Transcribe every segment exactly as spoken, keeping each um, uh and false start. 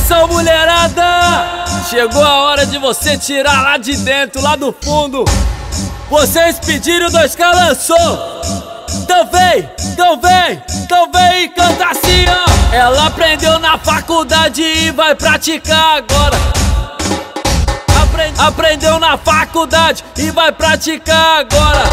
Atenção, mulherada! Chegou a hora de você tirar lá de dentro, lá do fundo. Vocês pediram, dois K lançou. Então vem, então vem, então vem e canta assim, ó. Ela aprendeu na faculdade e vai praticar agora. Aprende, aprendeu na faculdade e vai praticar agora.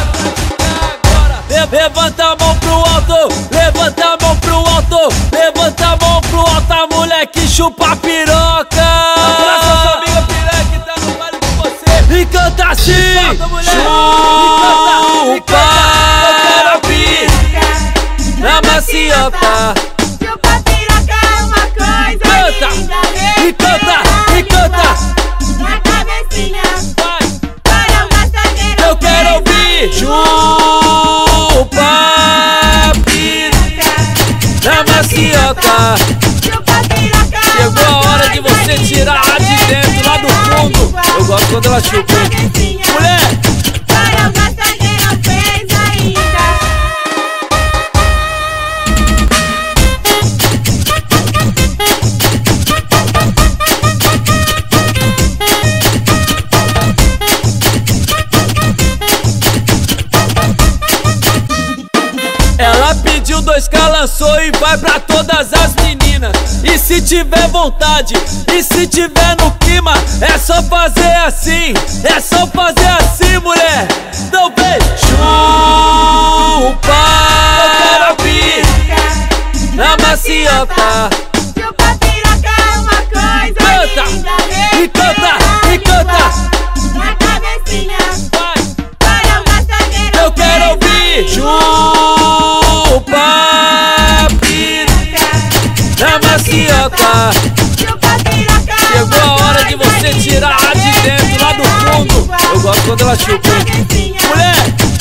Levanta a mão pro alto, levanta a mão pro alto, levanta a mão pro alto, a mulher que chupa a piroca. Abraça sua amiga piranha que tá no baile com você. E canta assim, solta, mulher. Chupa a piroca na maciota. Chupa a piroca é uma coisa Canta, linda. e canta, e canta. Na cabecinha, Vai, para o passageiro. eu quero ouvir. Chupa a piroca na maciota. Chupa a piroca é Chegou a uma hora de coisa você linda. tirar lá de dentro, lá do fundo. Eu gosto quando ela chupa, hein? Mulher! Para o passageiro fez ainda. Ela pediu, dois K lançou e vai pra todas as meninas. E se tiver vontade, e se tiver no clima, é só fazer assim, é só fazer assim, mulher. Então vem, chupa a piroca na maciota. Chupa a piroca é uma coisa Canta, linda. e canta, e canta. Na cabecinha, Vai, para o passageiro eu quero ouvir. Chupa a piroca na maciota. Chupa a piroca é Chegou a uma hora de coisa você linda. tirar lá de dentro, lá do fundo. Eu gosto quando ela chupa, hein? Cabecinha, Mulher!